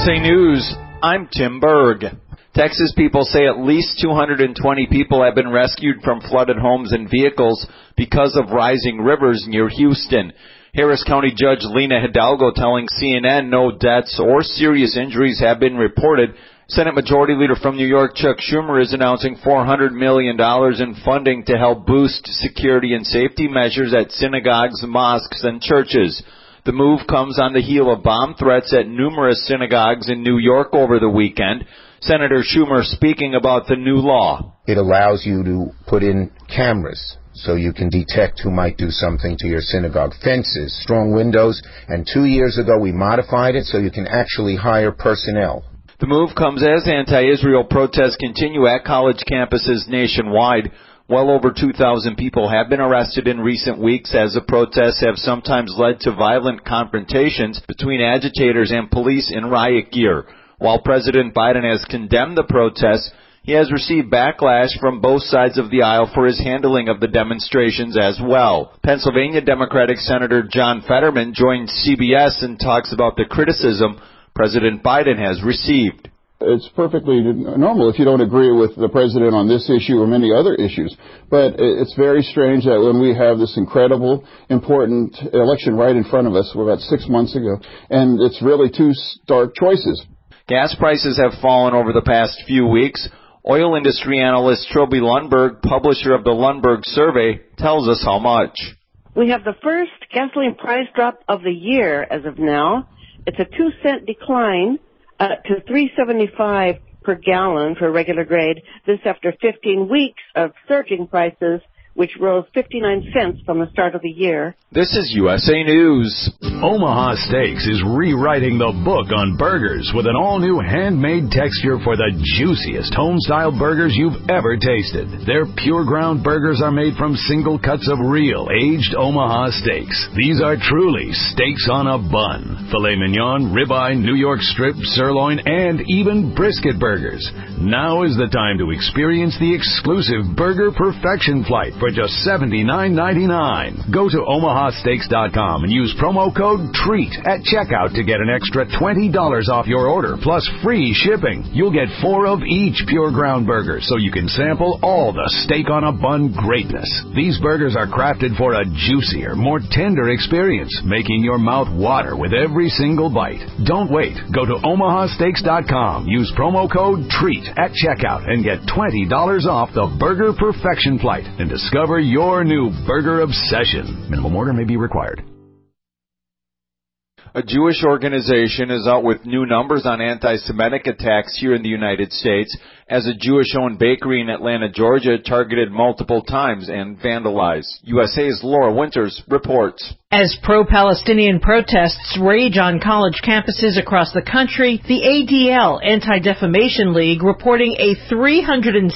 USA News, I'm Tim Berg. Texas people say at least 220 people have been rescued from flooded homes and vehicles because of rising rivers near Houston. Harris County Judge Lena Hidalgo telling CNN no deaths or serious injuries have been reported. Senate Majority Leader from New York, Chuck Schumer, is announcing $400 million in funding to help boost security and safety measures at synagogues, mosques, and churches. The move comes on the heel of bomb threats at numerous synagogues in New York over the weekend. Senator Schumer speaking about the new law. It allows you to put in cameras so you can detect who might do something to your synagogue. Fences, strong windows, and 2 years ago we modified it so you can actually hire personnel. The move comes as anti-Israel protests continue at college campuses nationwide. Well over 2,000 people have been arrested in recent weeks as the protests have sometimes led to violent confrontations between agitators and police in riot gear. While President Biden has condemned the protests, he has received backlash from both sides of the aisle for his handling of the demonstrations as well. Pennsylvania Democratic Senator John Fetterman joined CBS and talks about the criticism President Biden has received. It's perfectly normal if you don't agree with the president on this issue or many other issues. But it's very strange that when we have this incredible, important election right in front of us, about 6 months ago, and it's really two stark choices. Gas prices have fallen over the past few weeks. Oil industry analyst Trilby Lundberg, publisher of the Lundberg Survey, tells us how much. We have the first gasoline price drop of the year as of now. It's a 2-cent decline to $3.75 per gallon for regular grade. This after 15 weeks of surging prices, which rose 59 cents from the start of the year. This is USA News. Omaha Steaks is rewriting the book on burgers with an all-new handmade texture for the juiciest home-style burgers you've ever tasted. Their pure ground burgers are made from single cuts of real, aged Omaha steaks. These are truly steaks on a bun. Filet mignon, ribeye, New York strip, sirloin, and even brisket burgers. Now is the time to experience the exclusive Burger Perfection Flight for just $79.99. Go to omahasteaks.com and use promo code TREAT at checkout to get an extra $20 off your order, plus free shipping. You'll get 4 of each pure ground burger, so you can sample all the steak on a bun greatness. These burgers are crafted for a juicier, more tender experience, making your mouth water with every single bite. Don't wait. Go to omahasteaks.com. Use promo code TREAT at checkout and get $20 off the Burger Perfection Flight and discover your new burger obsession. Minimum order may be required. A Jewish organization is out with new numbers on anti-Semitic attacks here in the United States as a Jewish-owned bakery in Atlanta, Georgia, targeted multiple times and vandalized. USA's Laura Winters reports. As pro-Palestinian protests rage on college campuses across the country, the ADL, Anti-Defamation League, reporting a 360%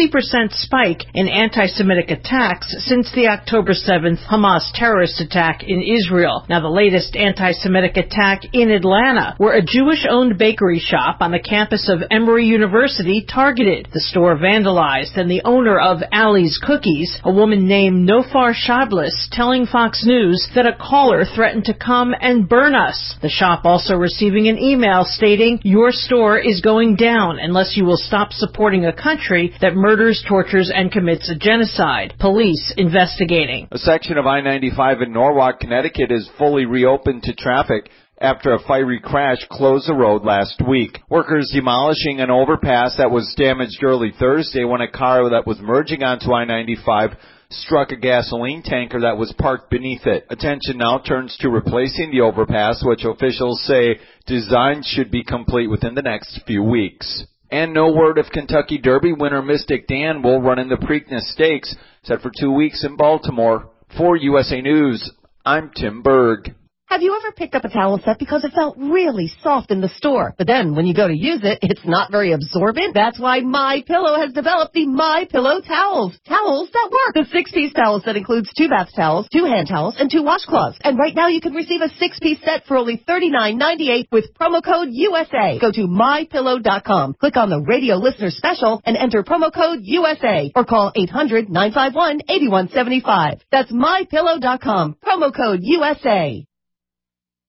spike in anti-Semitic attacks since the October 7th Hamas terrorist attack in Israel. Now, the latest anti-Semitic attack in Atlanta, where a Jewish-owned bakery shop on the campus of Emory University targeted. The store vandalized, and the owner of Ali's Cookies, a woman named Nofar Shablis, telling Fox News that a caller threatened to come and burn us. The shop also receiving an email stating, "Your store is going down unless you will stop supporting a country that murders, tortures, and commits a genocide." Police investigating. A section of I-95 in Norwalk, Connecticut is fully reopened to traffic after a fiery crash closed the road last week. Workers demolishing an overpass that was damaged early Thursday when a car that was merging onto I-95 struck a gasoline tanker that was parked beneath it. Attention now turns to replacing the overpass, which officials say design should be complete within the next few weeks. And no word if Kentucky Derby winner Mystic Dan will run in the Preakness Stakes, set for 2 weeks in Baltimore. For USA News, I'm Tim Berg. Have you ever picked up a towel set because it felt really soft in the store, but then when you go to use it, it's not very absorbent? That's why MyPillow has developed the MyPillow towels. Towels that work. The 6-piece towel set includes 2 bath towels, 2 hand towels, and 2 washcloths. And right now you can receive a 6-piece set for only $39.98 with promo code USA. Go to MyPillow.com, click on the radio listener special, and enter promo code USA, or call 800-951-8175. That's MyPillow.com, promo code USA.